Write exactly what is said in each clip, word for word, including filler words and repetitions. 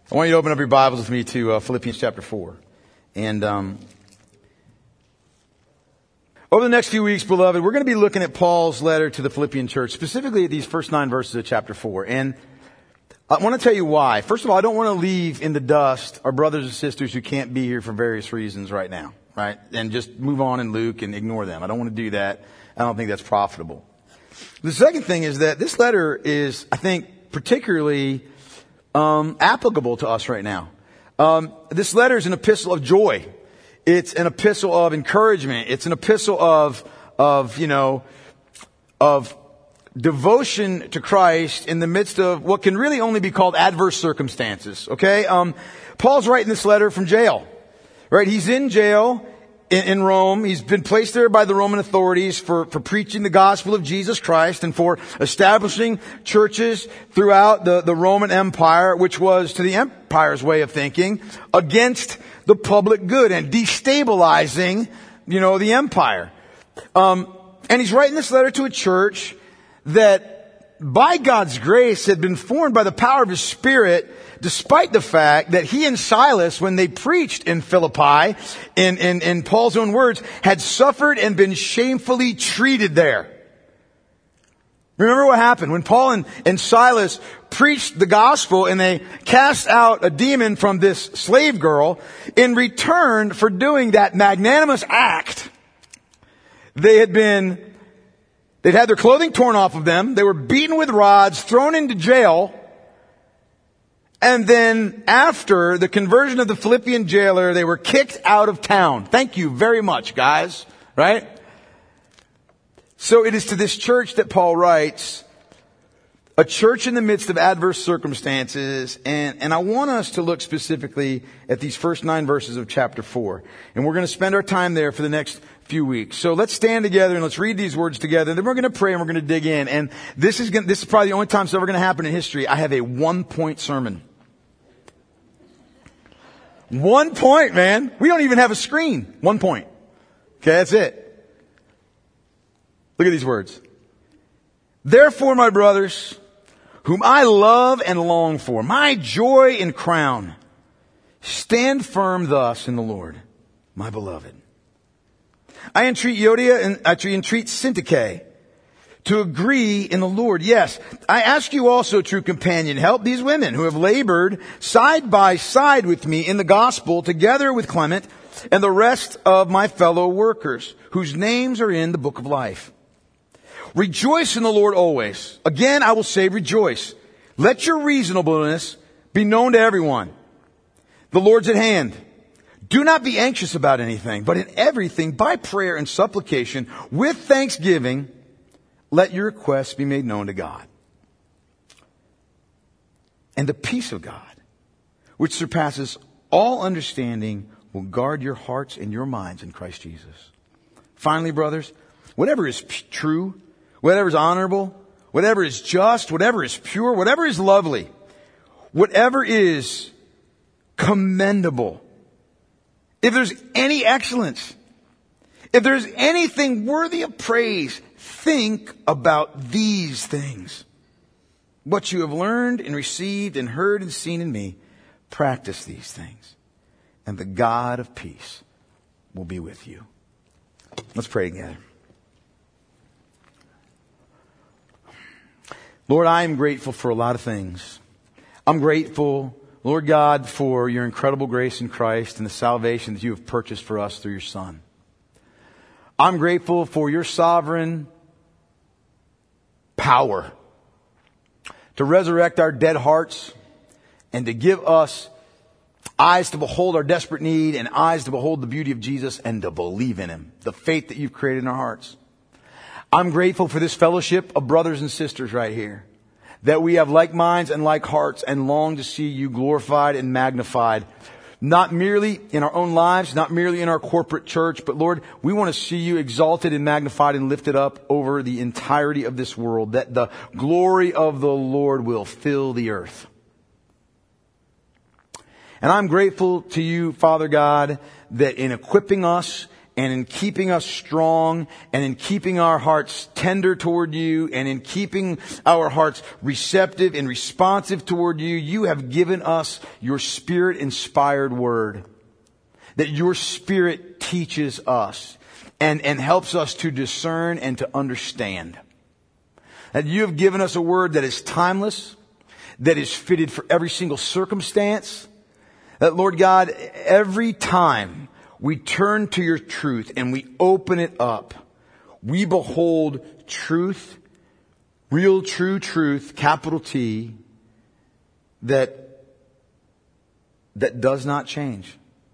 I want you to open up your Bibles with me to uh, Philippians chapter four. And um, over the next few weeks, beloved, we're going to be looking at Paul's letter to the Philippian church, specifically at these first nine verses of chapter four. And I want to tell you why. First of all, I don't want to leave in the dust our brothers and sisters who can't be here for various reasons right now, right? And just move on in Luke and ignore them. I don't want to do that. I don't think that's profitable. The second thing is that this letter is, I think, particularly Um, applicable to us right now. Um, this letter is an epistle of joy. It's an epistle of encouragement. It's an epistle of, of, you know, of devotion to Christ in the midst of what can really only be called adverse circumstances. Okay? Um, Paul's writing this letter from jail. Right? He's in jail in, in Rome. He's been placed there by the Roman authorities for, for preaching the gospel of Jesus Christ and for establishing churches throughout the, the Roman Empire, which was, to the empire's way of thinking, against the public good and destabilizing, you know, the empire. Um, and he's writing this letter to a church that, by God's grace, had been formed by the power of His Spirit, despite the fact that he and Silas, when they preached in Philippi, in, in, in Paul's own words, had suffered and been shamefully treated there. Remember what happened when Paul and, and Silas preached the gospel and they cast out a demon from this slave girl. In return for doing that magnanimous act, they had been, they'd had their clothing torn off of them. They were beaten with rods, thrown into jail. And then after the conversion of the Philippian jailer, they were kicked out of town. Thank you very much, guys. Right? So it is to this church that Paul writes, a church in the midst of adverse circumstances. And, and I want us to look specifically at these first nine verses of chapter four. And we're going to spend our time there for the next few weeks. So let's stand together and let's read these words together. And then we're going to pray and we're going to dig in. And this is going, this is probably the only time it's ever going to happen in history. I have a one point sermon. One point, man. We don't even have a screen. One point. Okay, that's it. Look at these words. Therefore, my brothers, whom I love and long for, my joy and crown, stand firm thus in the Lord, my beloved. I entreat Euodia and I entreat Syntyche to agree in the Lord. Yes, I ask you also, true companion, help these women who have labored side by side with me in the gospel, together with Clement and the rest of my fellow workers, whose names are in the book of life. Rejoice in the Lord always. Again, I will say rejoice. Let your reasonableness be known to everyone. The Lord's at hand. Do not be anxious about anything, but in everything, by prayer and supplication, with thanksgiving, let your requests be made known to God. And the peace of God, which surpasses all understanding, will guard your hearts and your minds in Christ Jesus. Finally, brothers, whatever is p- true, whatever is honorable, whatever is just, whatever is pure, whatever is lovely, whatever is commendable, if there's any excellence, if there's anything worthy of praise, think about these things. What you have learned and received and heard and seen in me, practice these things. And the God of peace will be with you. Let's pray together. Lord, I am grateful for a lot of things. I'm grateful, Lord God, for your incredible grace in Christ and the salvation that you have purchased for us through your Son. I'm grateful for your sovereign power to resurrect our dead hearts and to give us eyes to behold our desperate need and eyes to behold the beauty of Jesus and to believe in Him, the faith that you've created in our hearts. I'm grateful for this fellowship of brothers and sisters right here, that we have like minds and like hearts and long to see you glorified and magnified, not merely in our own lives, not merely in our corporate church, but Lord, we want to see you exalted and magnified and lifted up over the entirety of this world, that the glory of the Lord will fill the earth. And I'm grateful to you, Father God, that in equipping us and in keeping us strong and in keeping our hearts tender toward you and in keeping our hearts receptive and responsive toward you, you have given us your Spirit-inspired word. That your Spirit teaches us and, and helps us to discern and to understand. That you have given us a word that is timeless, that is fitted for every single circumstance. That, Lord God, every time we turn to your truth and we open it up, we behold truth, real true truth, capital T, that, that does not change.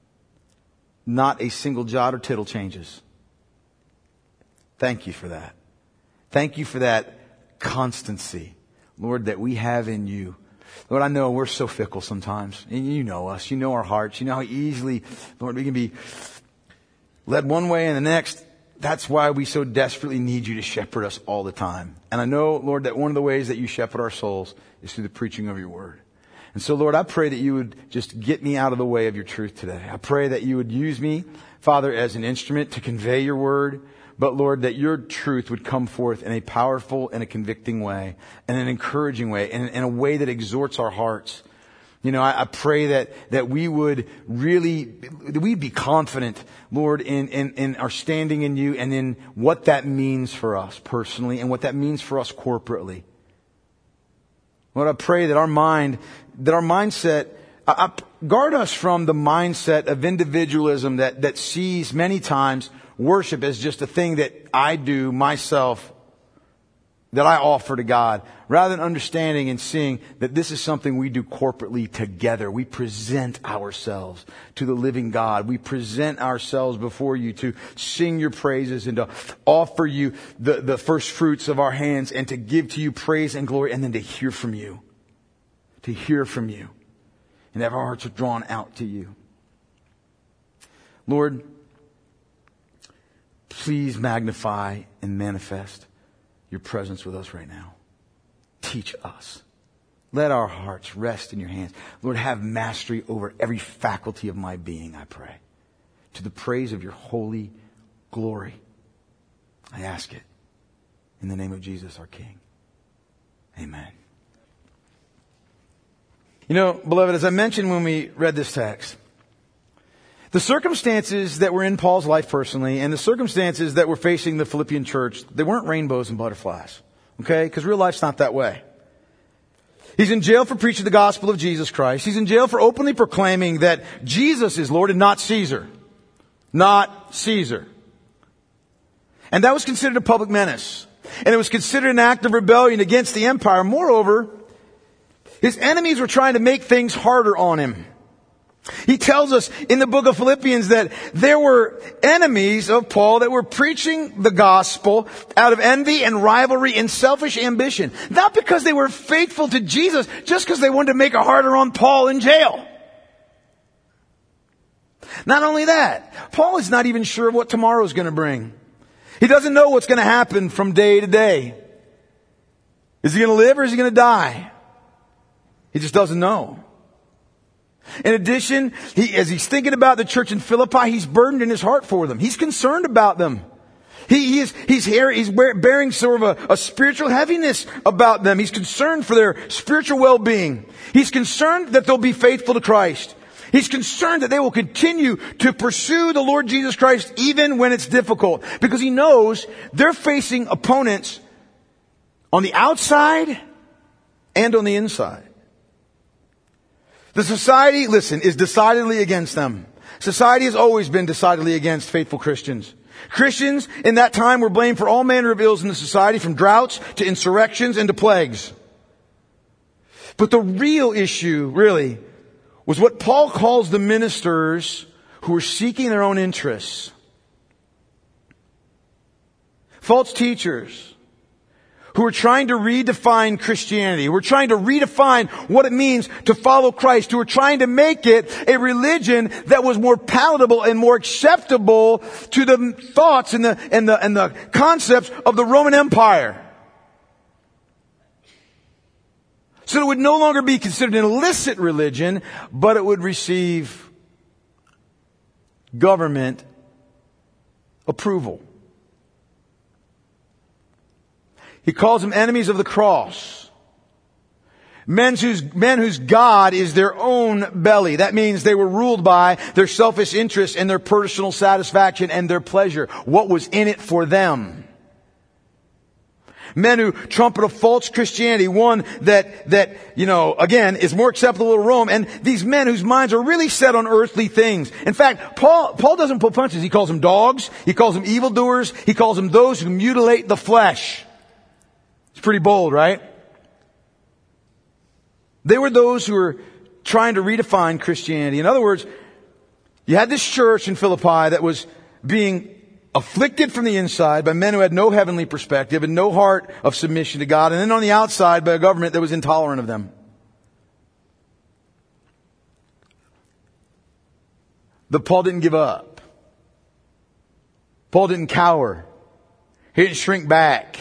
Not a single jot or tittle changes. Thank you for that. Thank you for that constancy, Lord, that we have in you. Lord, I know we're so fickle sometimes. And you know us. You know our hearts. You know how easily, Lord, we can be led one way and the next. That's why we so desperately need you to shepherd us all the time. And I know, Lord, that one of the ways that you shepherd our souls is through the preaching of your word. And so, Lord, I pray that you would just get me out of the way of your truth today. I pray that you would use me, Father, as an instrument to convey your word. But, Lord, that your truth would come forth in a powerful and a convicting way, and an encouraging way, and in a way that exhorts our hearts. You know, I, I pray that, that we would really, that we'd be confident, Lord, in, in, in our standing in you and in what that means for us personally and what that means for us corporately. Lord, I pray that our mind, that our mindset, I, I, guard us from the mindset of individualism that, that sees many times worship as just a thing that I do myself, that I offer to God, rather than understanding and seeing that this is something we do corporately together. We present ourselves to the living God. We present ourselves before you to sing your praises and to offer you the, the first fruits of our hands and to give to you praise and glory and then to hear from you. To hear from you. And have our hearts are drawn out to you. Lord, please magnify and manifest your presence with us right now. Teach us. Let our hearts rest in your hands. Lord, have mastery over every faculty of my being, I pray. To the praise of your holy glory. I ask it in the name of Jesus, our King. Amen. You know, beloved, as I mentioned when we read this text, the circumstances that were in Paul's life personally and the circumstances that were facing the Philippian church, they weren't rainbows and butterflies. Okay? Because real life's not that way. He's in jail for preaching the gospel of Jesus Christ. He's in jail for openly proclaiming that Jesus is Lord and not Caesar. Not Caesar. And that was considered a public menace. And it was considered an act of rebellion against the empire. Moreover, his enemies were trying to make things harder on him. He tells us in the book of Philippians that there were enemies of Paul that were preaching the gospel out of envy and rivalry and selfish ambition. Not because they were faithful to Jesus, just because they wanted to make it harder on Paul in jail. Not only that, Paul is not even sure what tomorrow is going to bring. He doesn't know what's going to happen from day to day. Is he going to live or is he going to die? He just doesn't know. In addition, he, as he's thinking about the church in Philippi, he's burdened in his heart for them. He's concerned about them. He, he is, he's, here, he's bearing sort of a, a spiritual heaviness about them. He's concerned for their spiritual well-being. He's concerned that they'll be faithful to Christ. He's concerned that they will continue to pursue the Lord Jesus Christ even when it's difficult. Because he knows they're facing opponents on the outside and on the inside. The society, listen, is decidedly against them. Society has always been decidedly against faithful Christians. Christians in that time were blamed for all manner of ills in the society, from droughts to insurrections and to plagues. But the real issue, really, was what Paul calls the ministers who were seeking their own interests. False teachers who are trying to redefine Christianity, who are trying to redefine what it means to follow Christ, who are trying to make it a religion that was more palatable and more acceptable to the thoughts and the, and the, and the concepts of the Roman Empire. So it would no longer be considered an illicit religion, but it would receive government approval. He calls them enemies of the cross. Men whose, men whose God is their own belly. That means they were ruled by their selfish interests and their personal satisfaction and their pleasure. What was in it for them? Men who trumpet a false Christianity, one that, that, you know, again, is more acceptable to Rome. And these men whose minds are really set on earthly things. In fact, Paul, Paul doesn't pull punches. He calls them dogs. He calls them evildoers. He calls them those who mutilate the flesh. It's pretty bold, right? They were those who were trying to redefine Christianity. In other words, you had this church in Philippi that was being afflicted from the inside by men who had no heavenly perspective and no heart of submission to God, and then on the outside by a government that was intolerant of them. But Paul didn't give up. Paul didn't cower. He didn't shrink back.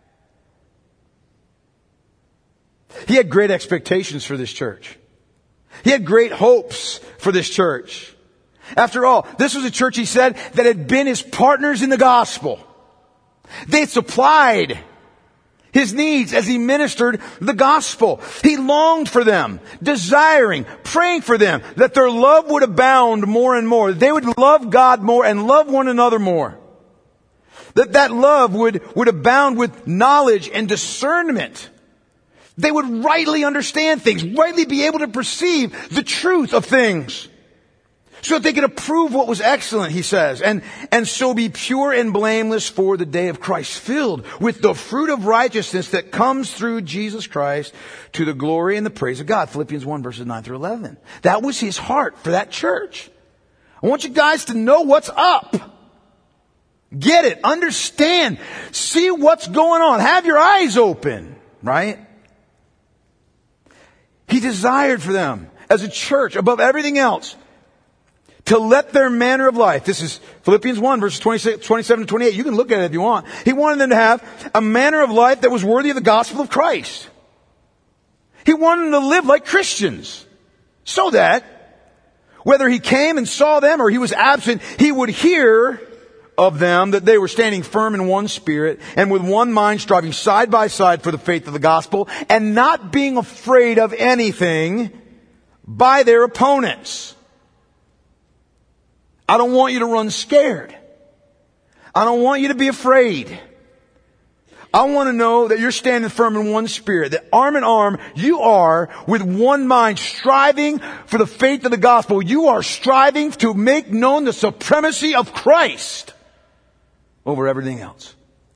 He had great expectations for this church. He had great hopes for this church. After all, this was a church, he said, that had been his partners in the gospel. They had supplied his needs as he ministered the gospel. He longed for them, desiring, praying for them, that their love would abound more and more. They would love God more and love one another more. That that love would, would abound with knowledge and discernment. They would rightly understand things, rightly be able to perceive the truth of things. So that they could approve what was excellent, he says, and, and so be pure and blameless for the day of Christ, filled with the fruit of righteousness that comes through Jesus Christ to the glory and the praise of God. Philippians one verses nine through eleven. That was his heart for that church. I want you guys to know what's up. Get it. Understand. See what's going on. Have your eyes open. Right? He desired for them as a church above everything else to let their manner of life, this is Philippians one verses twenty-six, twenty-seven to twenty-eight. You can look at it if you want. He wanted them to have a manner of life that was worthy of the gospel of Christ. He wanted them to live like Christians so that whether he came and saw them or he was absent, he would hear of them that they were standing firm in one spirit and with one mind striving side by side for the faith of the gospel and not being afraid of anything by their opponents. I don't want you to run scared. I don't want you to be afraid. I want to know that you're standing firm in one spirit, that arm in arm you are with one mind striving for the faith of the gospel. You are striving to make known the supremacy of Christ over everything else.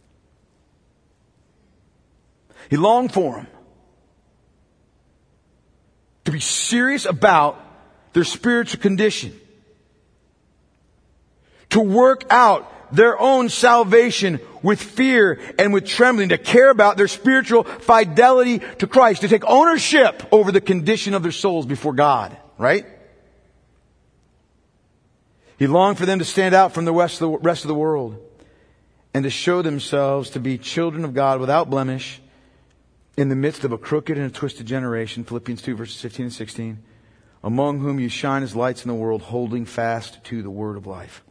He longed for them to be serious about their spiritual condition, to work out their own salvation with fear and with trembling, to care about their spiritual fidelity to Christ, to take ownership over the condition of their souls before God, right? He longed for them to stand out from the rest of the, rest of the world and to show themselves to be children of God without blemish in the midst of a crooked and a twisted generation, Philippians two verses fifteen and sixteen, among whom you shine as lights in the world, holding fast to the word of life.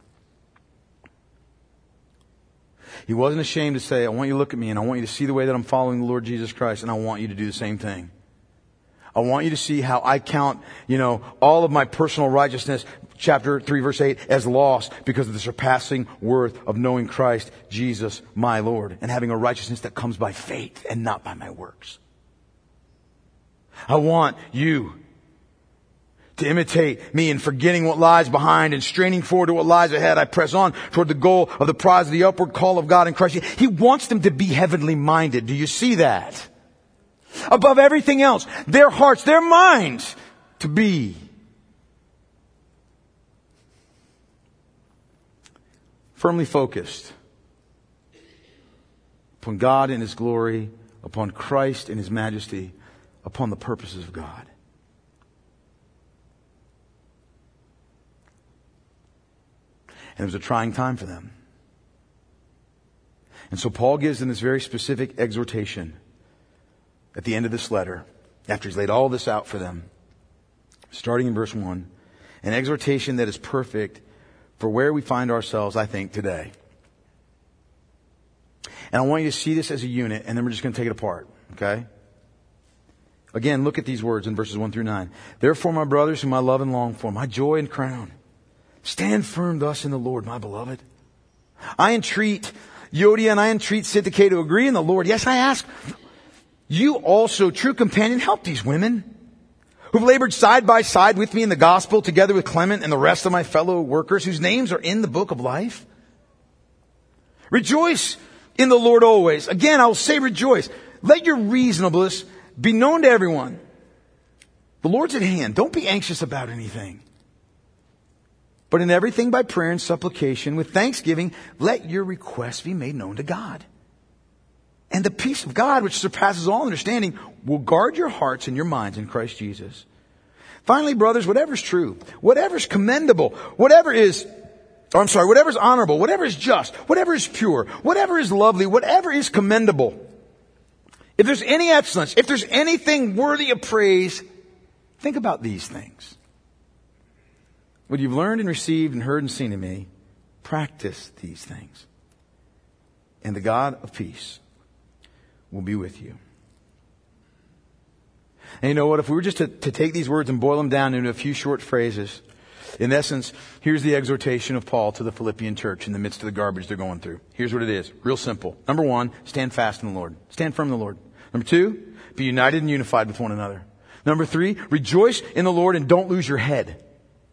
He wasn't ashamed to say, I want you to look at me and I want you to see the way that I'm following the Lord Jesus Christ, and I want you to do the same thing. I want you to see how I count, you know, all of my personal righteousness, chapter three verse eight, as lost because of the surpassing worth of knowing Christ Jesus my Lord and having a righteousness that comes by faith and not by my works. I want you to imitate me in forgetting what lies behind and straining forward to what lies ahead. I press on toward the goal of the prize of the upward call of God in Christ. He wants them to be heavenly minded. Do you see that? Above everything else, their hearts, their minds to be firmly focused upon God in His glory, upon Christ in His majesty, upon the purposes of God. And it was a trying time for them. And so Paul gives them this very specific exhortation at the end of this letter, after he's laid all this out for them, starting in verse one, an exhortation that is perfect for where we find ourselves, I think, today. And I want you to see this as a unit, and then we're just going to take it apart. Okay? Again, look at these words in verses one through nine. Therefore, my brothers, whom I love and long for, my joy and crown, stand firm thus in the Lord, my beloved. I entreat Euodia and I entreat Syntyche to agree in the Lord. Yes, I ask you also, true companion, help these women who've labored side by side with me in the gospel, together with Clement and the rest of my fellow workers whose names are in the book of life. Rejoice in the Lord always. Again, I will say rejoice. Let your reasonableness be known to everyone. The Lord's at hand. Don't be anxious about anything. But in everything by prayer and supplication, with thanksgiving, let your requests be made known to God. And the peace of God, which surpasses all understanding, will guard your hearts and your minds in Christ Jesus. Finally, brothers, whatever is true, whatever is commendable, whatever is, or I'm sorry, whatever is honorable, whatever is just, whatever is pure, whatever is lovely, whatever is commendable, if there's any excellence, if there's anything worthy of praise, think about these things. What you've learned and received and heard and seen in me, practice these things. And the God of peace will be with you. And you know what? If we were just to, to take these words and boil them down into a few short phrases, in essence, here's the exhortation of Paul to the Philippian church in the midst of the garbage they're going through. Here's what it is. Real simple. Number one, stand fast in the Lord. Stand firm in the Lord. Number two, be united and unified with one another. Number three, rejoice in the Lord and don't lose your head.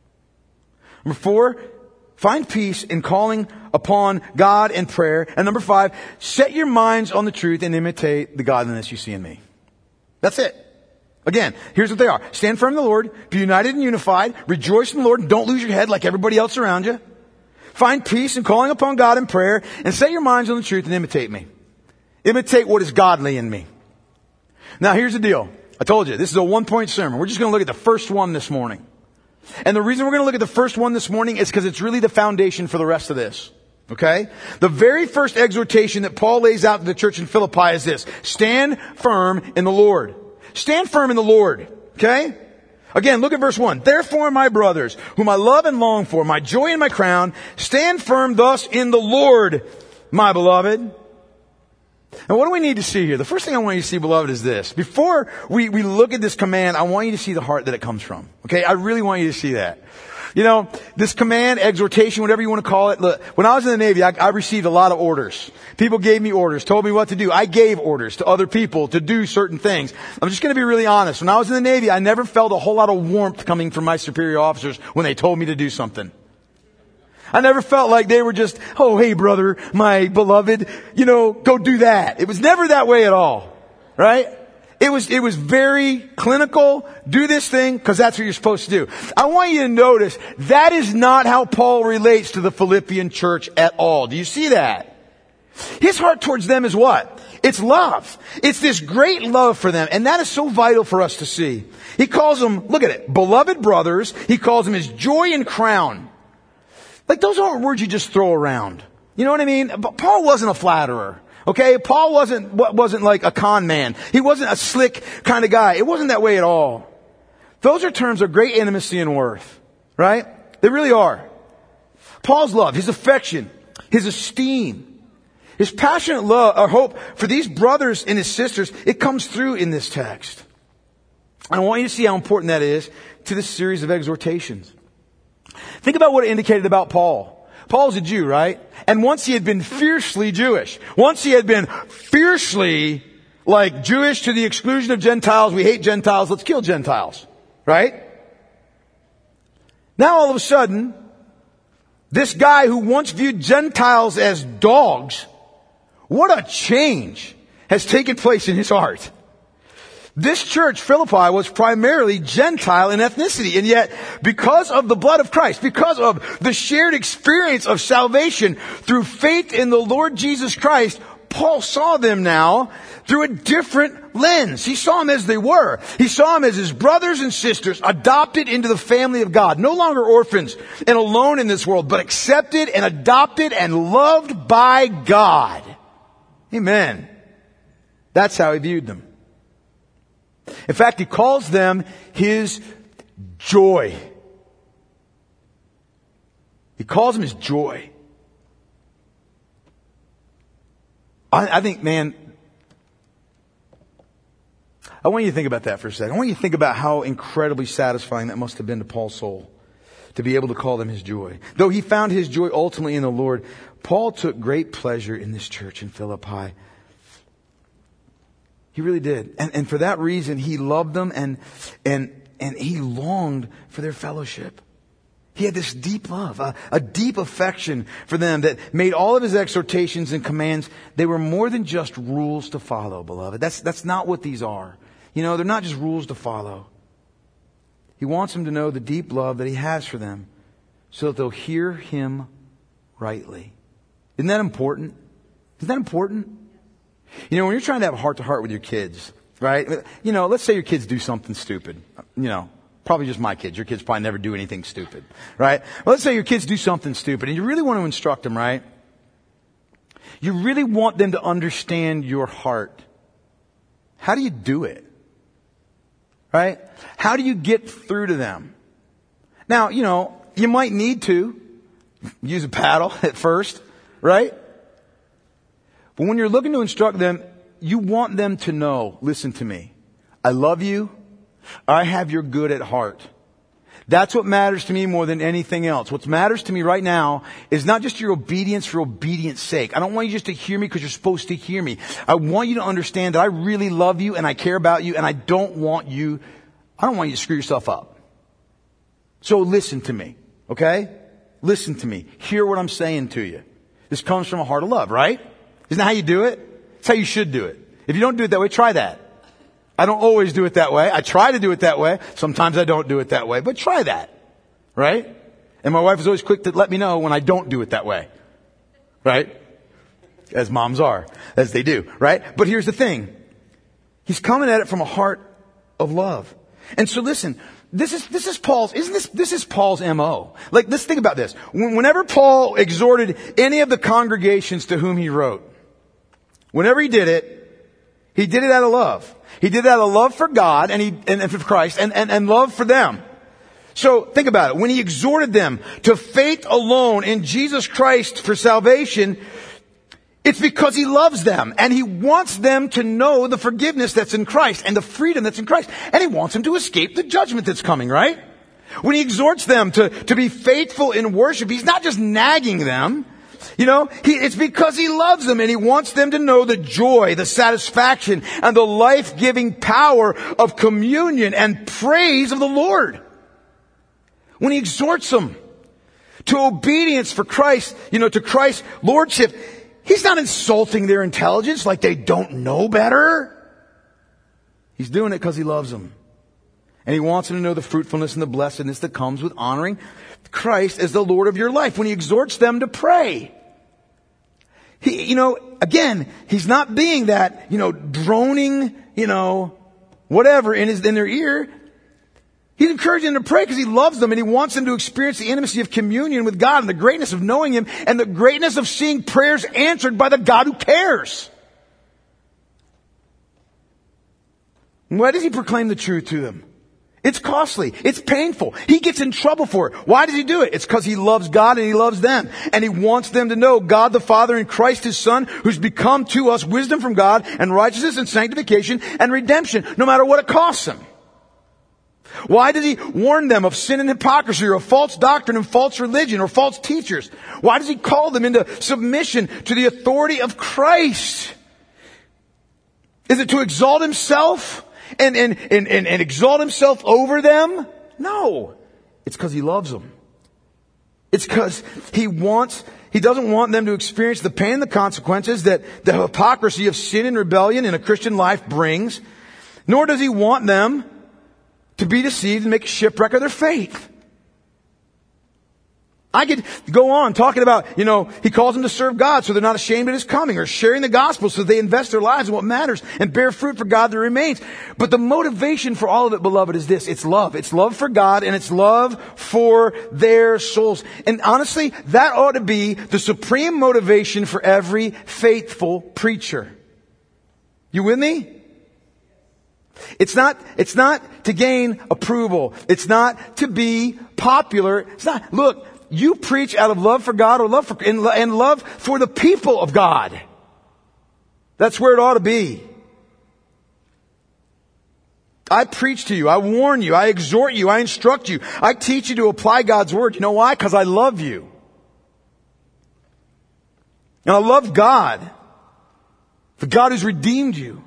Number four, find peace in calling upon God in prayer. And number five, set your minds on the truth and imitate the godliness you see in me. That's it. Again, here's what they are. Stand firm in the Lord, be united and unified, rejoice in the Lord, and don't lose your head like everybody else around you. Find peace in calling upon God in prayer, and set your minds on the truth and imitate me. Imitate what is godly in me. Now here's the deal. I told you, this is a one-point sermon. We're just going to look at the first one this morning. And the reason we're going to look at the first one this morning is because it's really the foundation for the rest of this. Okay? The very first exhortation that Paul lays out to the church in Philippi is this. Stand firm in the Lord. Stand firm in the Lord. Okay? Again, look at verse one. Therefore, my brothers, whom I love and long for, my joy and my crown, stand firm thus in the Lord, my beloved. And what do we need to see here? The first thing I want you to see, beloved, is this. Before we, we look at this command, I want you to see the heart that it comes from. Okay? I really want you to see that. You know, this command, exhortation, whatever you want to call it. Look, when I was in the Navy, I, I received a lot of orders. People gave me orders, told me what to do. I gave orders to other people to do certain things. I'm just going to be really honest. When I was in the Navy, I never felt a whole lot of warmth coming from my superior officers when they told me to do something. I never felt like they were just, oh, hey, brother, my beloved, you know, go do that. It was never that way at all. Right? It was, it was very clinical. Do this thing because that's what you're supposed to do. I want you to notice that is not how Paul relates to the Philippian church at all. Do you see that? His heart towards them is what? It's love. It's this great love for them. And that is so vital for us to see. He calls them, look at it, beloved brothers. He calls them his joy and crown. Like those aren't words you just throw around. You know what I mean? But Paul wasn't a flatterer. Okay? Paul wasn't, wasn't like a con man. He wasn't a slick kind of guy. It wasn't that way at all. Those are terms of great intimacy and worth. Right? They really are. Paul's love, his affection, his esteem, his passionate love or hope for these brothers and his sisters, it comes through in this text. And I want you to see how important that is to this series of exhortations. Think about what it indicated about Paul. Paul's a Jew, right? And once he had been fiercely Jewish. Once he had been fiercely, like, Jewish to the exclusion of Gentiles. We hate Gentiles. Let's kill Gentiles. Right? Now all of a sudden, this guy who once viewed Gentiles as dogs, what a change has taken place in his heart. This church, Philippi, was primarily Gentile in ethnicity. And yet, because of the blood of Christ, because of the shared experience of salvation through faith in the Lord Jesus Christ, Paul saw them now through a different lens. He saw them as they were. He saw them as his brothers and sisters adopted into the family of God. No longer orphans and alone in this world, but accepted and adopted and loved by God. Amen. That's how he viewed them. In fact, he calls them his joy. He calls them his joy. I, I think, man, I want you to think about that for a second. I want you to think about how incredibly satisfying that must have been to Paul's soul to be able to call them his joy. Though he found his joy ultimately in the Lord, Paul took great pleasure in this church in Philippi. He really did. And, and for that reason, he loved them and, and, and he longed for their fellowship. He had this deep love, a, a deep affection for them that made all of his exhortations and commands, they were more than just rules to follow, beloved. That's, that's not what these are. You know, they're not just rules to follow. He wants them to know the deep love that he has for them so that they'll hear him rightly. Isn't that important? Isn't that important? You know, when you're trying to have a heart-to-heart with your kids, right? You know, let's say your kids do something stupid. You know, probably just my kids. Your kids probably never do anything stupid, right? Well, let's say your kids do something stupid and you really want to instruct them, right? You really want them to understand your heart. How do you do it? Right? How do you get through to them? Now, you know, you might need to use a paddle at first, right? But when you're looking to instruct them, you want them to know, listen to me, I love you. I have your good at heart. That's what matters to me more than anything else. What matters to me right now is not just your obedience for obedience sake. I don't want you just to hear me because you're supposed to hear me. I want you to understand that I really love you and I care about you and I don't want you, I don't want you to screw yourself up. So listen to me, okay? Listen to me. Hear what I'm saying to you. This comes from a heart of love, right? Isn't that how you do it? It's how you should do it. If you don't do it that way, try that. I don't always do it that way. I try to do it that way. Sometimes I don't do it that way. But try that. Right? And my wife is always quick to let me know when I don't do it that way. Right? As moms are. As they do. Right? But here's the thing. He's coming at it from a heart of love. And so listen, this is, this is Paul's, isn't this, this is Paul's M O. Like, let's think about this. Whenever Paul exhorted any of the congregations to whom he wrote, whenever he did it, he did it out of love. He did it out of love for God and he, and, and for Christ and, and, and love for them. So think about it. When he exhorted them to faith alone in Jesus Christ for salvation, it's because he loves them and he wants them to know the forgiveness that's in Christ and the freedom that's in Christ. And he wants them to escape the judgment that's coming, right? When he exhorts them to, to be faithful in worship, he's not just nagging them. You know, he, it's because he loves them and he wants them to know the joy, the satisfaction, and the life-giving power of communion and praise of the Lord. When he exhorts them to obedience for Christ, you know, to Christ's lordship, he's not insulting their intelligence like they don't know better. He's doing it because he loves them. And he wants them to know the fruitfulness and the blessedness that comes with honoring Christ as the Lord of your life. When he exhorts them to pray, he, you know, again, he's not being that, you know, droning, you know, whatever in his, in their ear. He's encouraging them to pray because he loves them and he wants them to experience the intimacy of communion with God and the greatness of knowing him and the greatness of seeing prayers answered by the God who cares. Why does he proclaim the truth to them? It's costly. It's painful. He gets in trouble for it. Why does he do it? It's because he loves God and he loves them. And he wants them to know God the Father and Christ his Son, who's become to us wisdom from God and righteousness and sanctification and redemption, no matter what it costs him. Why does he warn them of sin and hypocrisy or of false doctrine and false religion or false teachers? Why does he call them into submission to the authority of Christ? Is it to exalt himself? And, and, and, and, and exalt himself over them? No. It's because he loves them. It's because he wants, he doesn't want them to experience the pain and the consequences that the hypocrisy of sin and rebellion in a Christian life brings. Nor does he want them to be deceived and make a shipwreck of their faith. I could go on talking about, you know, he calls them to serve God so they're not ashamed at his coming, or sharing the gospel so they invest their lives in what matters and bear fruit for God that remains. But the motivation for all of it, beloved, is this. It's love. It's love for God and it's love for their souls. And honestly, that ought to be the supreme motivation for every faithful preacher. You with me? It's not, it's not to gain approval. It's not to be popular. It's not, look, you preach out of love for God or love for, and, and love for the people of God. That's where it ought to be. I preach to you. I warn you. I exhort you. I instruct you. I teach you to apply God's word. You know why? Because I love you. And I love God. The God who's redeemed you.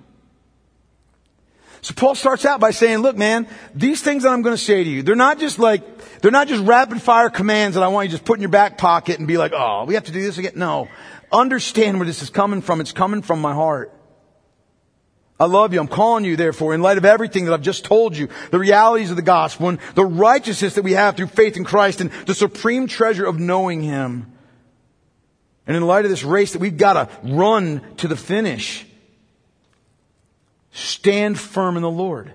So Paul starts out by saying, look, man, these things that I'm going to say to you, they're not just like, they're not just rapid fire commands that I want you to just put in your back pocket and be like, oh, we have to do this again. No. Understand where this is coming from. It's coming from my heart. I love you. I'm calling you, therefore, in light of everything that I've just told you, the realities of the gospel and the righteousness that we have through faith in Christ and the supreme treasure of knowing Him. And in light of this race that we've got to run to the finish, stand firm in the Lord.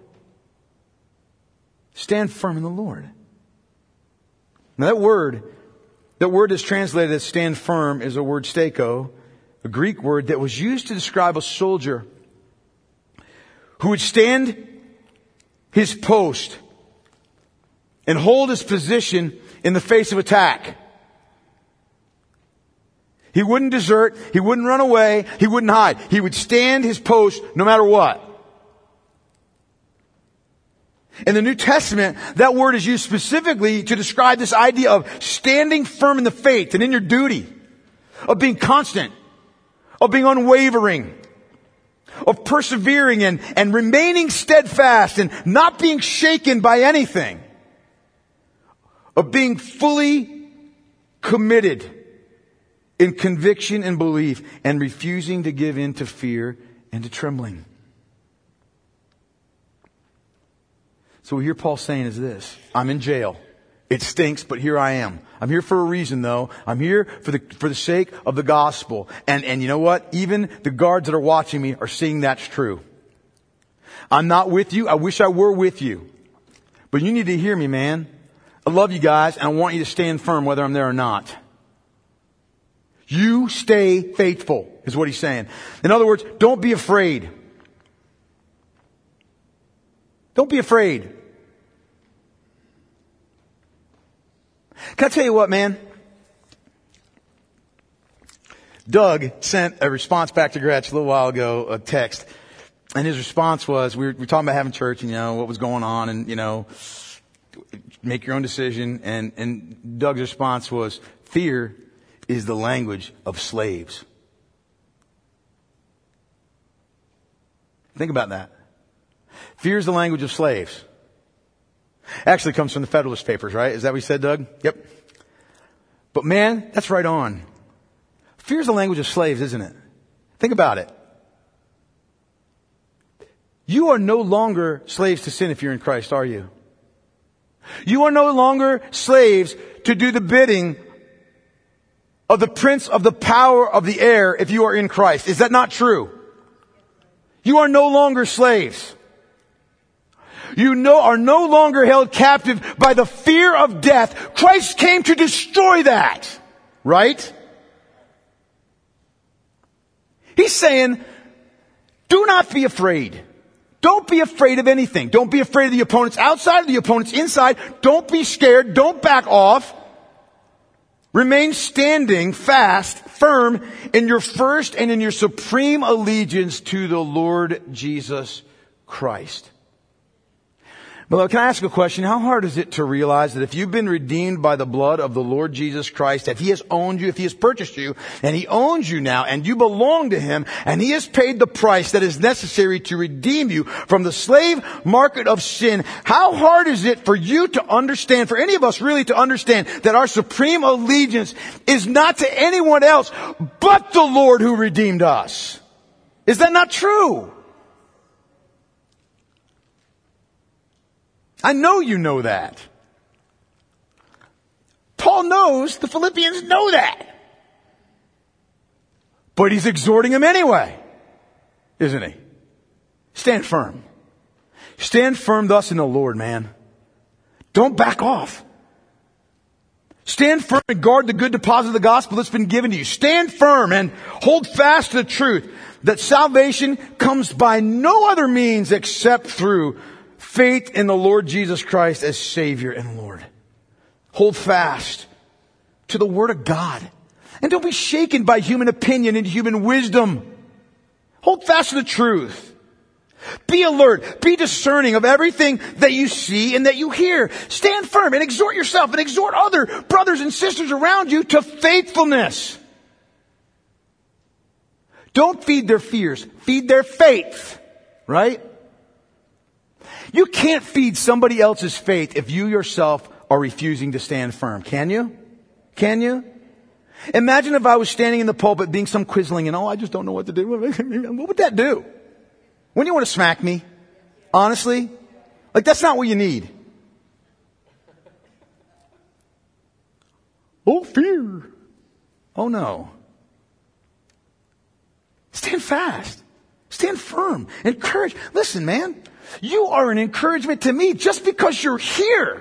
Stand firm in the Lord. Now that word, that word that's translated as stand firm is a word steko, a Greek word that was used to describe a soldier who would stand his post and hold his position in the face of attack. He wouldn't desert. He wouldn't run away. He wouldn't hide. He would stand his post no matter what. In the New Testament, that word is used specifically to describe this idea of standing firm in the faith and in your duty, of being constant, of being unwavering, of persevering and, and remaining steadfast and not being shaken by anything, of being fully committed in conviction and belief and refusing to give in to fear and to trembling. So what we hear Paul saying is this: I'm in jail. It stinks, but here I am. I'm here for a reason, though. I'm here for the for the sake of the gospel. And and you know what? Even the guards that are watching me are seeing that's true. I'm not with you. I wish I were with you. But you need to hear me, man. I love you guys, and I want you to stand firm whether I'm there or not. You stay faithful, is what he's saying. In other words, don't be afraid. Don't be afraid. Can I tell you what, man? Doug sent a response back to Gretch a little while ago, a text. And his response was, we were, we were talking about having church and, you know, what was going on and, you know, make your own decision. And, and Doug's response was, fear is the language of slaves. Think about that. Fear is the language of slaves. Actually comes from the Federalist Papers, right? Is that what you said, Doug? Yep. But man, that's right on. Fear is the language of slaves, isn't it? Think about it. You are no longer slaves to sin if you're in Christ, are you? You are no longer slaves to do the bidding of the prince of the power of the air if you are in Christ. Is that not true? You are no longer slaves. You know, are no longer held captive by the fear of death. Christ came to destroy that. Right? He's saying, do not be afraid. Don't be afraid of anything. Don't be afraid of the opponents outside, of the opponents inside. Don't be scared. Don't back off. Remain standing fast, firm in your first and in your supreme allegiance to the Lord Jesus Christ. Beloved, can I ask a question? How hard is it to realize that if you've been redeemed by the blood of the Lord Jesus Christ, that He has owned you, if He has purchased you, and He owns you now, and you belong to Him, and He has paid the price that is necessary to redeem you from the slave market of sin, how hard is it for you to understand, for any of us really to understand, that our supreme allegiance is not to anyone else but the Lord who redeemed us? Is that not true? I know you know that. Paul knows the Philippians know that. But he's exhorting them anyway, isn't he? Stand firm. Stand firm thus in the Lord, man. Don't back off. Stand firm and guard the good deposit of the gospel that's been given to you. Stand firm and hold fast to the truth that salvation comes by no other means except through faith in the Lord Jesus Christ as Savior and Lord. Hold fast to the Word of God. And don't be shaken by human opinion and human wisdom. Hold fast to the truth. Be alert. Be discerning of everything that you see and that you hear. Stand firm and exhort yourself and exhort other brothers and sisters around you to faithfulness. Don't feed their fears. Feed their faith. Right? You can't feed somebody else's faith if you yourself are refusing to stand firm. Can you? Can you? Imagine if I was standing in the pulpit being some quisling and, oh, I just don't know what to do. What would that do? Wouldn't you want to smack me? Honestly? Like, that's not what you need. Oh, fear. Oh, no. Stand fast. Stand firm. Encourage. Listen, man. You are an encouragement to me just because you're here.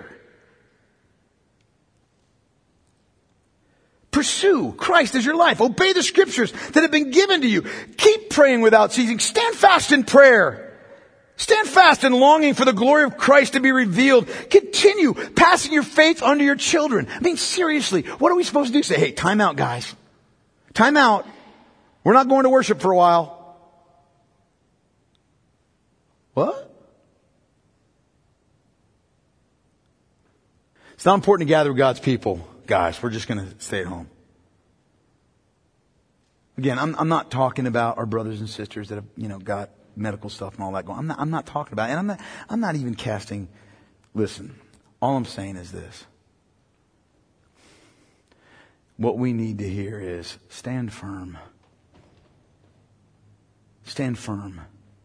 Pursue Christ as your life. Obey the scriptures that have been given to you. Keep praying without ceasing. Stand fast in prayer. Stand fast in longing for the glory of Christ to be revealed. Continue passing your faith on to your children. I mean, seriously, what are we supposed to do? Say, hey, time out, guys. Time out. We're not going to worship for a while. What? It's not important to gather with God's people. Guys, we're just going to stay at home. Again, I'm, I'm not talking about our brothers and sisters that have, you know, got medical stuff and all that going. I'm not, I'm not talking about it. And I'm not, I'm not even casting, listen, all I'm saying is this. What we need to hear is stand firm. Stand firm.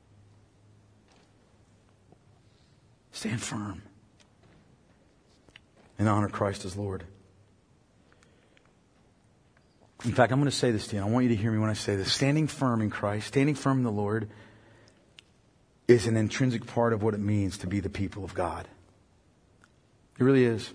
Stand firm. And honor Christ as Lord. In fact, I'm going to say this to you. I want you to hear me when I say this. Standing firm in Christ, standing firm in the Lord, is an intrinsic part of what it means to be the people of God. It really is.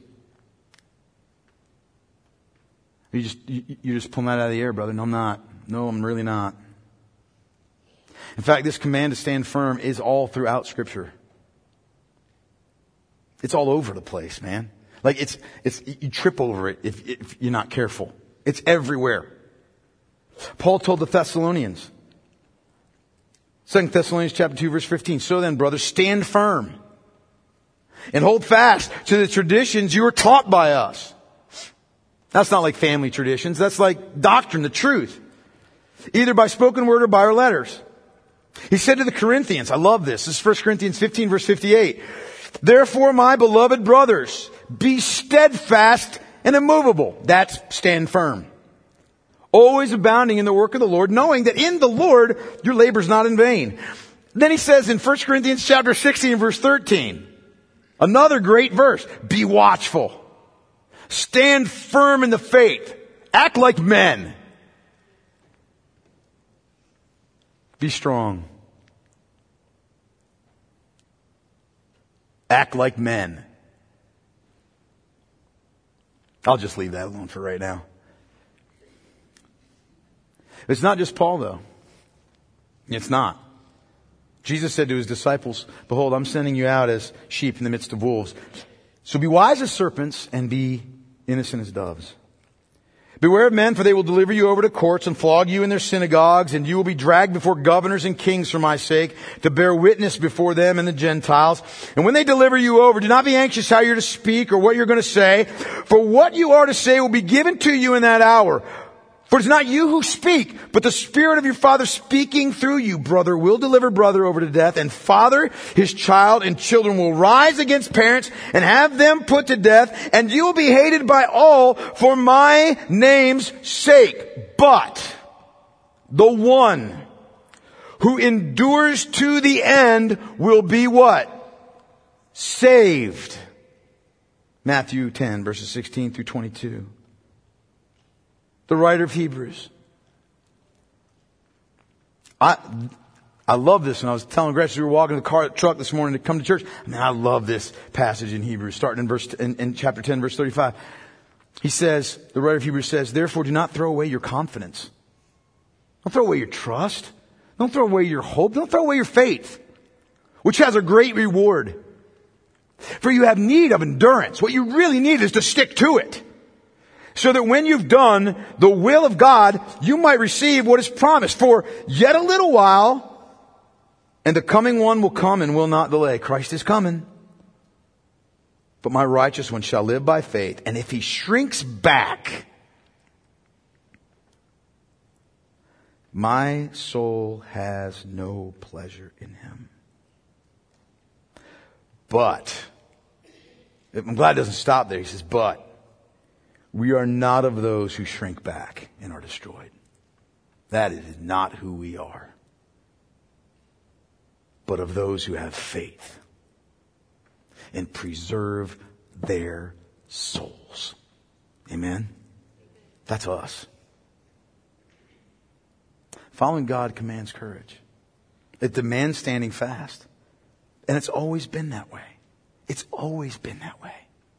You just, you, you're just pulling that out of the air, brother. No, I'm not. No, I'm really not. In fact, this command to stand firm is all throughout Scripture. It's all over the place, man. Like it's, it's, you trip over it if, if you're not careful. It's everywhere. Paul told the Thessalonians, Second Thessalonians chapter two, verse fifteen, so then, brothers, stand firm and hold fast to the traditions you were taught by us. That's not like family traditions. That's like doctrine, the truth. Either by spoken word or by our letters. He said to the Corinthians, I love this. This is First Corinthians fifteen, verse fifty-eight. Therefore, my beloved brothers, be steadfast and immovable. That's stand firm. Always abounding in the work of the Lord, knowing that in the Lord your labor is not in vain. Then he says in First Corinthians chapter sixteen, verse thirteen, another great verse, be watchful. Stand firm in the faith. Act like men. Be strong. Act like men. I'll just leave that alone for right now. It's not just Paul, though. It's not. Jesus said to his disciples, behold, I'm sending you out as sheep in the midst of wolves. So be wise as serpents and be innocent as doves. Beware of men, for they will deliver you over to courts and flog you in their synagogues, and you will be dragged before governors and kings for my sake, to bear witness before them and the Gentiles. And when they deliver you over, do not be anxious how you're to speak or what you're going to say, for what you are to say will be given to you in that hour. For it's not you who speak, but the Spirit of your Father speaking through you. Brother will deliver brother over to death, and father his child, and children will rise against parents and have them put to death, and you will be hated by all for my name's sake. But the one who endures to the end will be what? Saved. Matthew ten, verses sixteen through twenty-two. The writer of Hebrews. I I love this. And I was telling Gretchen, we were walking in the car, truck this morning to come to church. I mean, I love this passage in Hebrews, starting in verse in, in chapter ten, verse thirty-five. He says, the writer of Hebrews says, therefore do not throw away your confidence. Don't throw away your trust. Don't throw away your hope. Don't throw away your faith, which has a great reward. For you have need of endurance. What you really need is to stick to it. so that when you've done the will of God, you might receive what is promised. For yet a little while, and the coming one will come and will not delay. Christ is coming. But my righteous one shall live by faith. And if he shrinks back, my soul has no pleasure in him. But, I'm glad it doesn't stop there. He says, but we are not of those who shrink back and are destroyed. That is not who we are. But of those who have faith and preserve their souls. Amen? That's us. Following God commands courage. It demands standing fast. And it's always been that way. It's always been that way.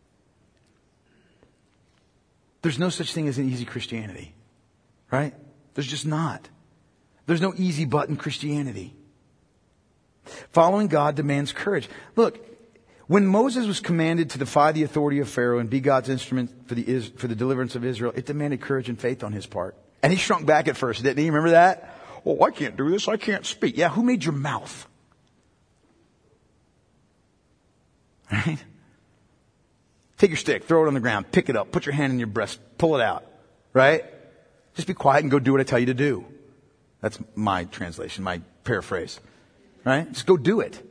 There's no such thing as an easy Christianity. Right? There's just not. There's no easy button Christianity. Following God demands courage. Look, when Moses was commanded to defy the authority of Pharaoh and be God's instrument for the, for the deliverance of Israel, it demanded courage and faith on his part. And he shrunk back at first, didn't he? Remember that? Oh, I can't do this. I can't speak. Yeah, who made your mouth? Right? Take your stick, throw it on the ground, pick it up, put your hand in your breast, pull it out. Right? Just be quiet and go do what I tell you to do. That's my translation, my paraphrase. Right? Just go do it.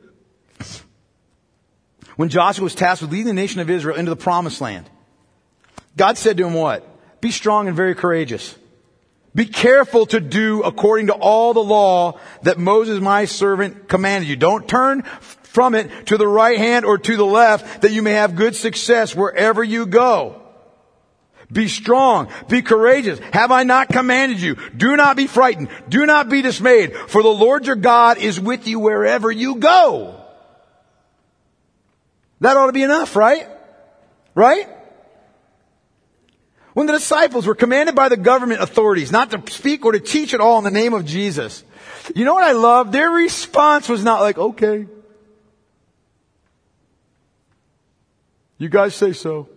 When Joshua was tasked with leading the nation of Israel into the promised land, God said to him what? Be strong and very courageous. Be careful to do according to all the law that Moses, my servant, commanded you. Don't turn from it to the right hand or to the left, that you may have good success wherever you go. Be strong. Be courageous. Have I not commanded you? Do not be frightened. Do not be dismayed. For the Lord your God is with you wherever you go. That ought to be enough, right? Right? When the disciples were commanded by the government authorities not to speak or to teach at all in the name of Jesus, you know what I love? Their response was not like, okay, you guys say so.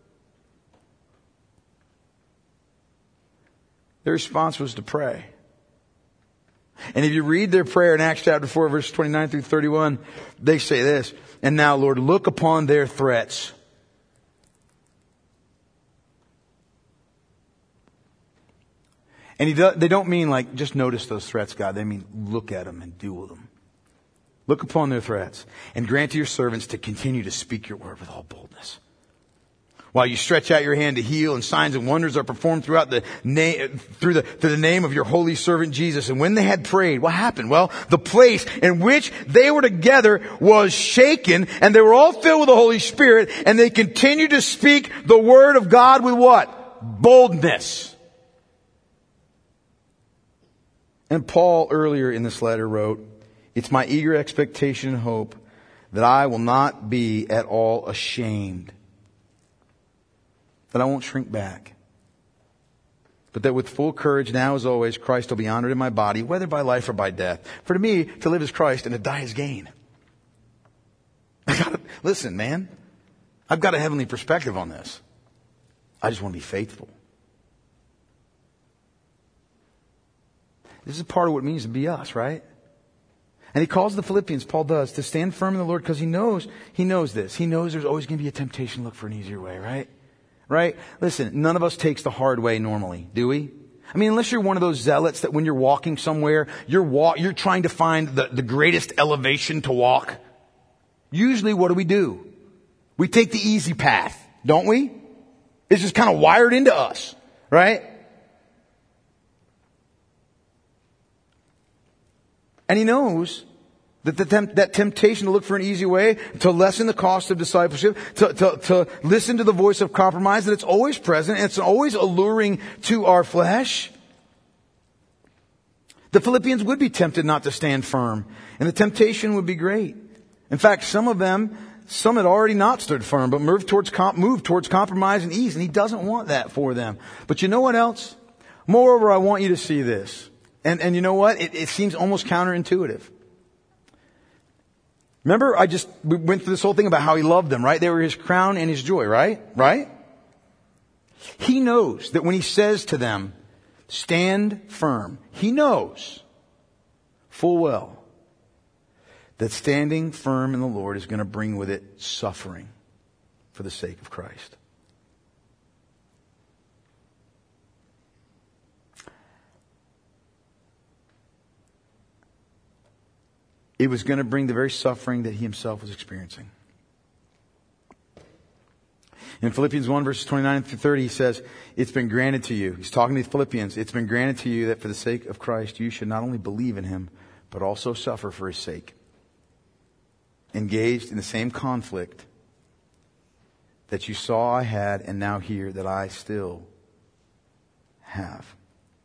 Their response was to pray. And if you read their prayer in Acts chapter four, verse twenty-nine through thirty-one, they say this, and now, Lord, look upon their threats. And he do, they don't mean like, just notice those threats, God. They mean look at them and deal with them. Look upon their threats and grant to your servants to continue to speak your word with all boldness. While you stretch out your hand to heal, and signs and wonders are performed throughout the name, through the, through the name of your holy servant Jesus. And when they had prayed, what happened? Well, the place in which they were together was shaken, and they were all filled with the Holy Spirit, and they continued to speak the word of God with what? Boldness. And Paul earlier in this letter wrote, it's my eager expectation and hope that I will not be at all ashamed, that I won't shrink back, but that with full courage now as always, Christ will be honored in my body, whether by life or by death. For to me, to live is Christ and to die is gain. I gotta, listen, man, I've got a heavenly perspective on this. I just want to be faithful. This is part of what it means to be us, right? And he calls the Philippians, Paul does, to stand firm in the Lord, because he knows, he knows this. He knows there's always going to be a temptation to look for an easier way, right? Right? Listen, none of us takes the hard way normally, do we? I mean, unless you're one of those zealots that when you're walking somewhere, you're wa- you're trying to find the, the greatest elevation to walk. Usually what do we do? We take the easy path, don't we? It's just kind of wired into us, right? And he knows that the temp- that temptation to look for an easy way, to lessen the cost of discipleship, to, to, to listen to the voice of compromise, that it's always present and it's always alluring to our flesh. The Philippians would be tempted not to stand firm, and the temptation would be great. In fact, some of them, some had already not stood firm, but moved towards, com- moved towards compromise and ease, and he doesn't want that for them. But you know what else? Moreover, I want you to see this. And, and you know what? It, it seems almost counterintuitive. Remember, I just we went through this whole thing about how he loved them, right? They were his crown and his joy, right? Right? He knows that when he says to them, stand firm, he knows full well that standing firm in the Lord is going to bring with it suffering for the sake of Christ. It was going to bring the very suffering that he himself was experiencing. In Philippians one, verses twenty-nine through thirty, he says, it's been granted to you. He's talking to the Philippians. It's been granted to you that for the sake of Christ, you should not only believe in him, but also suffer for his sake. Engaged in the same conflict that you saw I had and now hear that I still have.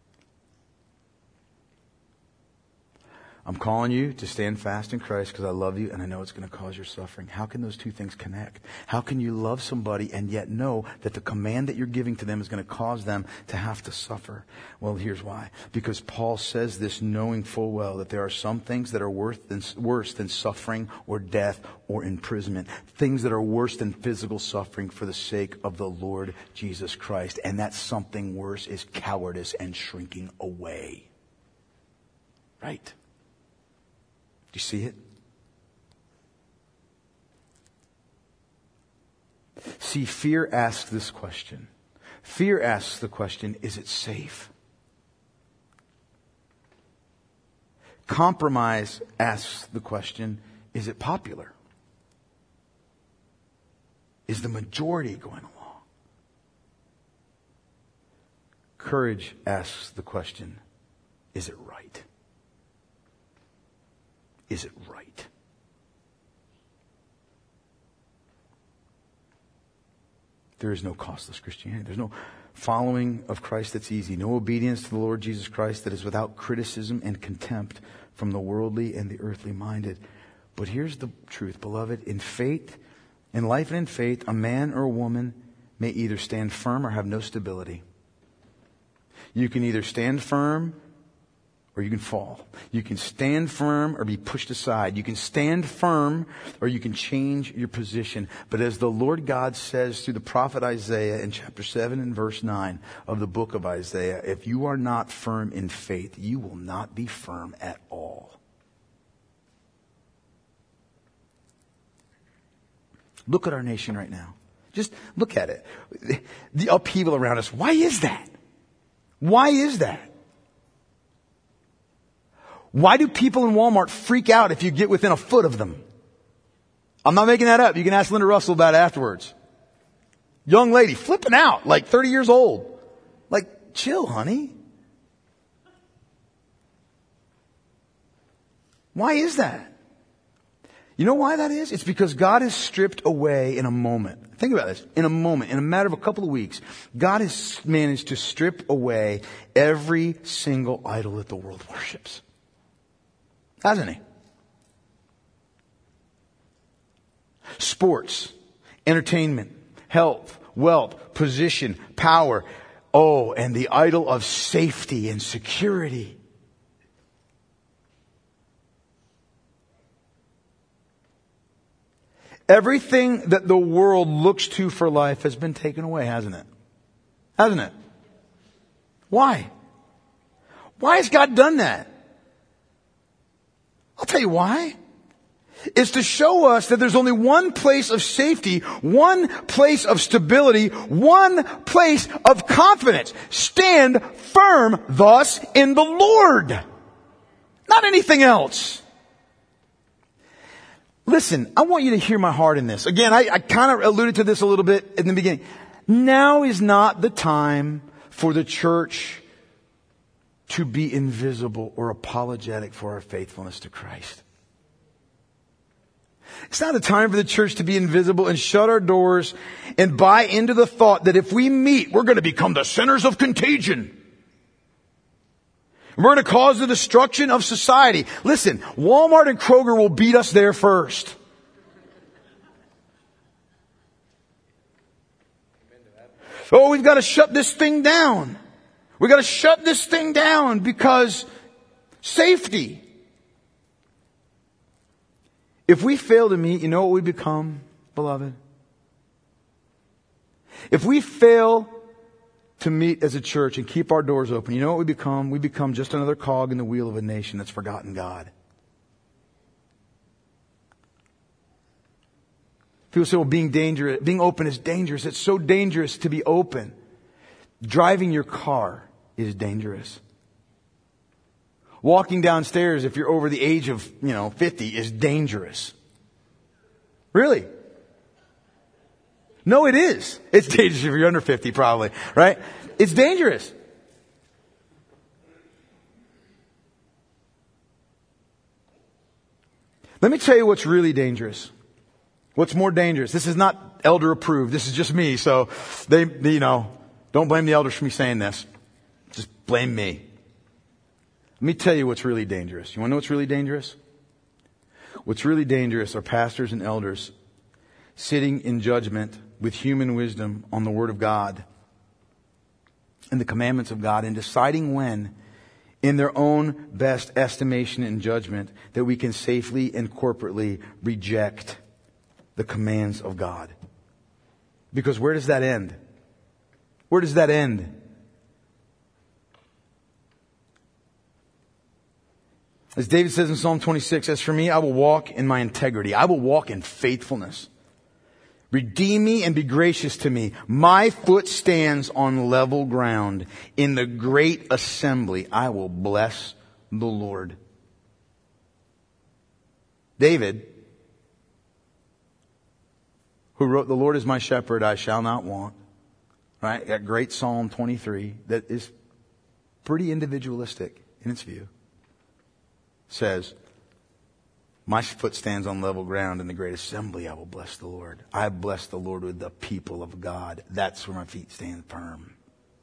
I'm calling you to stand fast in Christ because I love you and I know it's going to cause your suffering. How can those two things connect? How can you love somebody and yet know that the command that you're giving to them is going to cause them to have to suffer? Well, here's why. Because Paul says this knowing full well that there are some things that are worse than, worse than suffering or death or imprisonment. Things that are worse than physical suffering for the sake of the Lord Jesus Christ. And that something worse is cowardice and shrinking away. Right? Do you see it? See, fear asks this question. Fear asks the question, is it safe? Compromise asks the question, is it popular? Is the majority going along? Courage asks the question, is it right? Is it right? There is no costless Christianity. There's no following of Christ that's easy. No obedience to the Lord Jesus Christ that is without criticism and contempt from the worldly and the earthly minded. But here's the truth, beloved. In faith, in life and in faith, a man or a woman may either stand firm or have no stability. You can either stand firm or you can fall. You can stand firm or be pushed aside. You can stand firm or you can change your position. But as the Lord God says through the prophet Isaiah in chapter seven and verse nine of the book of Isaiah, if you are not firm in faith, you will not be firm at all. Look at our nation right now. Just look at it. The upheaval around us. Why is that? Why is that? Why do people in Walmart freak out if you get within a foot of them? I'm not making that up. You can ask Linda Russell about it afterwards. Young lady flipping out, like thirty years old. Like, chill, honey. Why is that? You know why that is? It's because God has stripped away in a moment. Think about this. In a moment, in a matter of a couple of weeks, God has managed to strip away every single idol that the world worships. Hasn't he? Sports, entertainment, health, wealth, position, power. Oh, and the idol of safety and security. Everything that the world looks to for life has been taken away, hasn't it? Hasn't it? Why? Why has God done that? I'll tell you why. It's to show us that there's only one place of safety, one place of stability, one place of confidence. Stand firm thus in the Lord. Not anything else. Listen, I want you to hear my heart in this. Again, I, I kind of alluded to this a little bit in the beginning. Now is not the time for the church to be invisible or apologetic for our faithfulness to Christ. It's not a time for the church to be invisible and shut our doors and buy into the thought that if we meet, we're going to become the centers of contagion. We're going to cause the destruction of society. Listen, Walmart and Kroger will beat us there first. Oh, we've got to shut this thing down. We've got to shut this thing down because safety. If we fail to meet, you know what we become, beloved? If we fail to meet as a church and keep our doors open, you know what we become? We become just another cog in the wheel of a nation that's forgotten God. People say, well, being dangerous, being open is dangerous. It's so dangerous to be open. Driving your car is dangerous. Walking downstairs if you're over the age of, you know, fifty is dangerous. Really? No, it is. It's dangerous if you're under fifty probably, right? It's dangerous. Let me tell you what's really dangerous. What's more dangerous? This is not elder approved. This is just me. So they, they, you know, don't blame the elders for me saying this. Just blame me. Let me tell you what's really dangerous. You want to know what's really dangerous? What's really dangerous are pastors and elders sitting in judgment with human wisdom on the Word of God and the commandments of God and deciding when, in their own best estimation and judgment, that we can safely and corporately reject the commands of God. Because where does that end? Where does that end? As David says in Psalm twenty-six, as for me, I will walk in my integrity. I will walk in faithfulness. Redeem me and be gracious to me. My foot stands on level ground. In the great assembly, I will bless the Lord. David, who wrote, the Lord is my shepherd, I shall not want. Right? That great Psalm twenty-three that is pretty individualistic in its view. Says, my foot stands on level ground. In the great assembly, I will bless the Lord. I bless the Lord with the people of God. That's where my feet stand firm.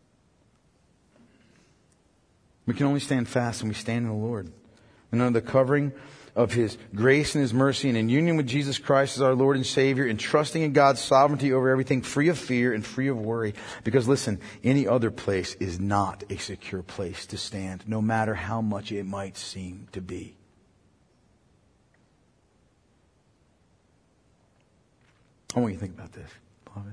We can only stand fast when we stand in the Lord. And under the covering of His grace and His mercy and in union with Jesus Christ as our Lord and Savior and trusting in God's sovereignty over everything, free of fear and free of worry. Because listen, any other place is not a secure place to stand, no matter how much it might seem to be. I want you to think about this, beloved.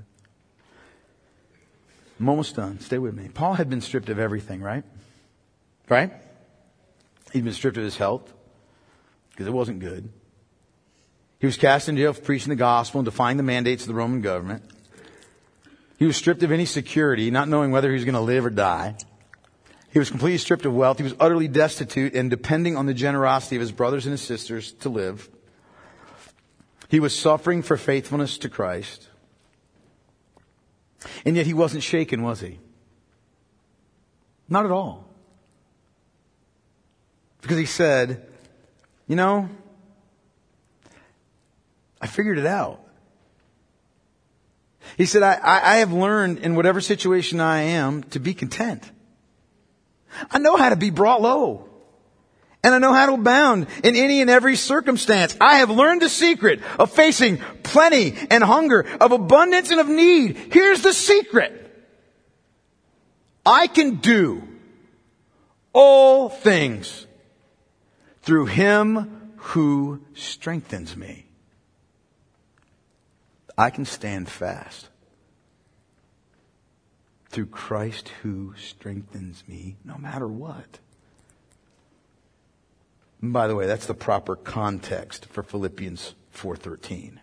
I'm almost done. Stay with me. Paul had been stripped of everything, right? Right? He'd been stripped of his health, because it wasn't good. He was cast in jail for preaching the gospel and defying the mandates of the Roman government. He was stripped of any security, not knowing whether he was going to live or die. He was completely stripped of wealth. He was utterly destitute and depending on the generosity of his brothers and his sisters to live. He was suffering for faithfulness to Christ. And yet he wasn't shaken, was he? Not at all. Because he said, you know, I figured it out. He said, I, I, I have learned in whatever situation I am to be content. I know how to be brought low. And I know how to abound in any and every circumstance. I have learned the secret of facing plenty and hunger, of abundance and of need. Here's the secret. I can do all things through Him who strengthens me. I can stand fast through Christ who strengthens me no matter what. And by the way, that's the proper context for Philippians four thirteen.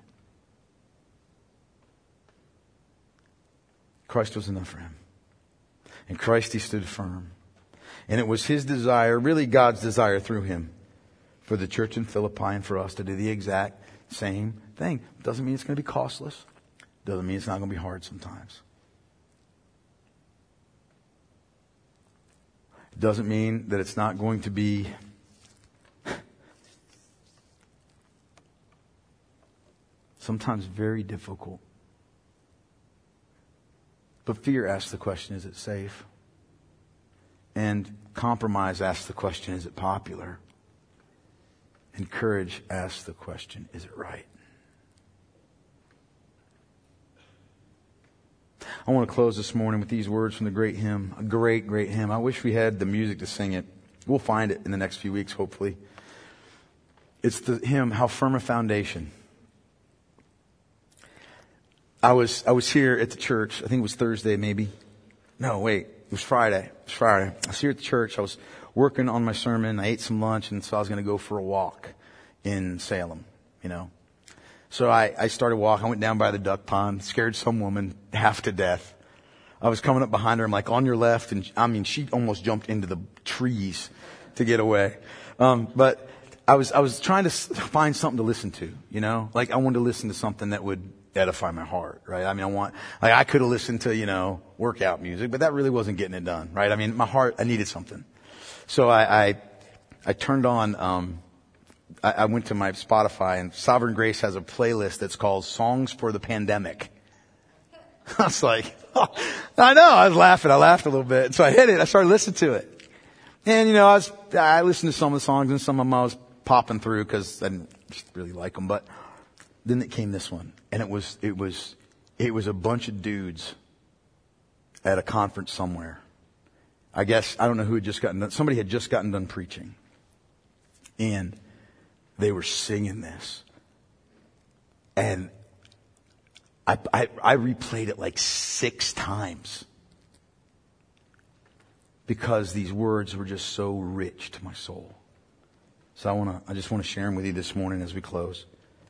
Christ was enough for him. In Christ he stood firm. And it was his desire, really God's desire through him, for the church in Philippi and for us to do the exact same thing. Doesn't mean it's going to be costless. Doesn't mean it's not going to be hard sometimes. It doesn't mean that it's not going to be sometimes very difficult. But fear asks the question, is it safe? And compromise asks the question, is it popular? And courage asks the question, is it right? I want to close this morning with these words from the great hymn, a great, great hymn. I wish we had the music to sing it. We'll find it in the next few weeks, hopefully. It's the hymn, How Firm a Foundation. I was I was here at the church, I think it was Thursday maybe, No, wait. It was Friday. It was Friday. I was here at the church. I was working on my sermon. I ate some lunch, and so I was going to go for a walk in Salem, you know. So I, I started walking. I went down by the duck pond, scared some woman half to death. I was coming up behind her. I'm like, on your left. And I mean, she almost jumped into the trees to get away. Um, but I was, I was trying to find something to listen to, you know, like I wanted to listen to something that would edify my heart, right? I mean, I want, like I could have listened to, you know, workout music, but that really wasn't getting it done, right? I mean, my heart, I needed something. So I, I, I turned on, um, I, I went to my Spotify, and Sovereign Grace has a playlist that's called Songs for the Pandemic. I was like, oh, I know, I was laughing. I laughed a little bit. So I hit it. I started listening to it. And, you know, I was, I listened to some of the songs, and some of them I was popping through because I didn't just really like them. But then it came this one, and it was, it was, it was a bunch of dudes at a conference somewhere. I guess, I don't know who had just gotten done. Somebody had just gotten done preaching. And they were singing this. And I, I, I replayed it like six times because these words were just so rich to my soul. So I want to, I just want to share them with you this morning as we close.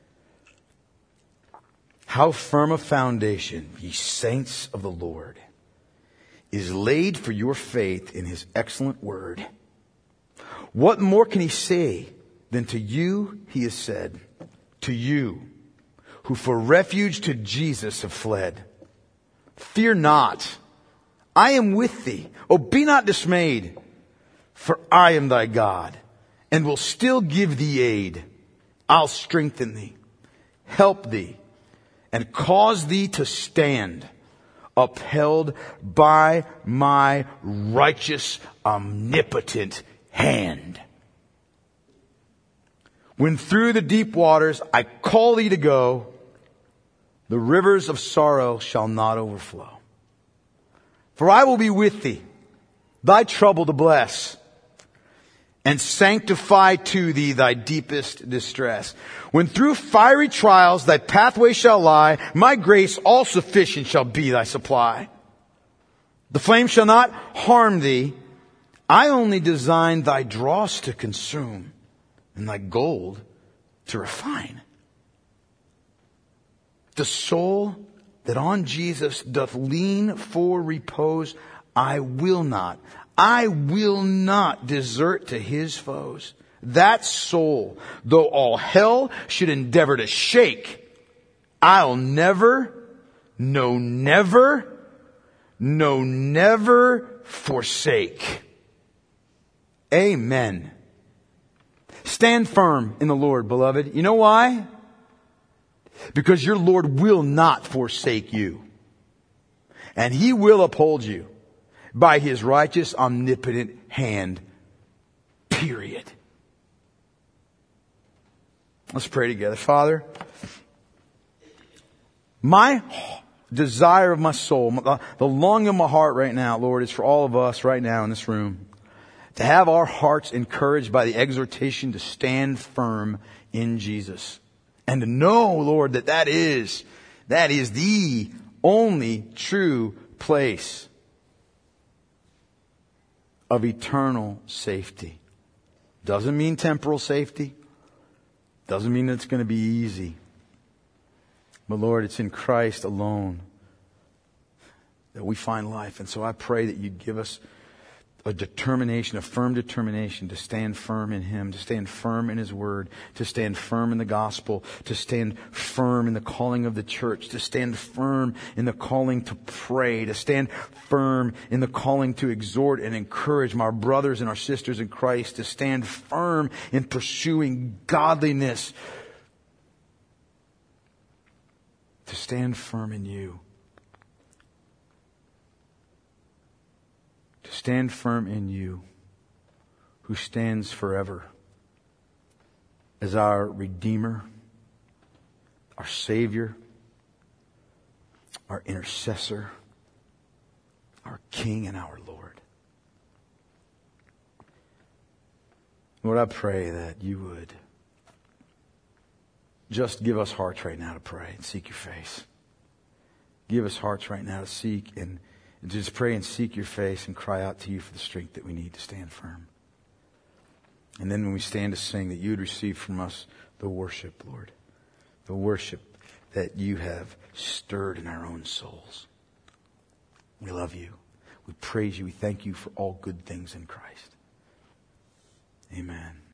How firm a foundation, ye saints of the Lord, is laid for your faith in his excellent word. What more can he say than to you he has said, to you who for refuge to Jesus have fled? Fear not, I am with thee. Oh, be not dismayed, for I am thy God, and will still give thee aid. I'll strengthen thee, help thee, and cause thee to stand, upheld by my righteous, omnipotent hand. When through the deep waters I call thee to go, the rivers of sorrow shall not overflow. For I will be with thee, thy trouble to bless, and sanctify to thee thy deepest distress. When through fiery trials thy pathway shall lie, my grace all sufficient shall be thy supply. The flame shall not harm thee. I only design thy dross to consume, and thy gold to refine. The soul that on Jesus doth lean for repose, I will not, I will not desert to his foes. That soul, though all hell should endeavor to shake, I'll never, no never, no never forsake. Amen. Stand firm in the Lord, beloved. You know why? Because your Lord will not forsake you. And he will uphold you by his righteous, omnipotent hand. Period. Let's pray together. Father, my desire of my soul, the longing of my heart right now, Lord, is for all of us right now in this room to have our hearts encouraged by the exhortation to stand firm in Jesus. And to know, Lord, that that is, that is the only true place of eternal safety. Doesn't mean temporal safety. Doesn't mean it's going to be easy. But Lord, it's in Christ alone that we find life. And so I pray that you'd give us a determination, a firm determination to stand firm in him, to stand firm in his word, to stand firm in the gospel, to stand firm in the calling of the church, to stand firm in the calling to pray, to stand firm in the calling to exhort and encourage my brothers and our sisters in Christ, to stand firm in pursuing godliness, to stand firm in you. Stand firm in you, who stands forever as our Redeemer, our Savior, our Intercessor, our King and our Lord. Lord, I pray that you would just give us hearts right now to pray and seek your face. Give us hearts right now to seek and And just pray and seek your face and cry out to you for the strength that we need to stand firm. And then when we stand to sing, that you would receive from us the worship, Lord. The worship that you have stirred in our own souls. We love you. We praise you. We thank you for all good things in Christ. Amen.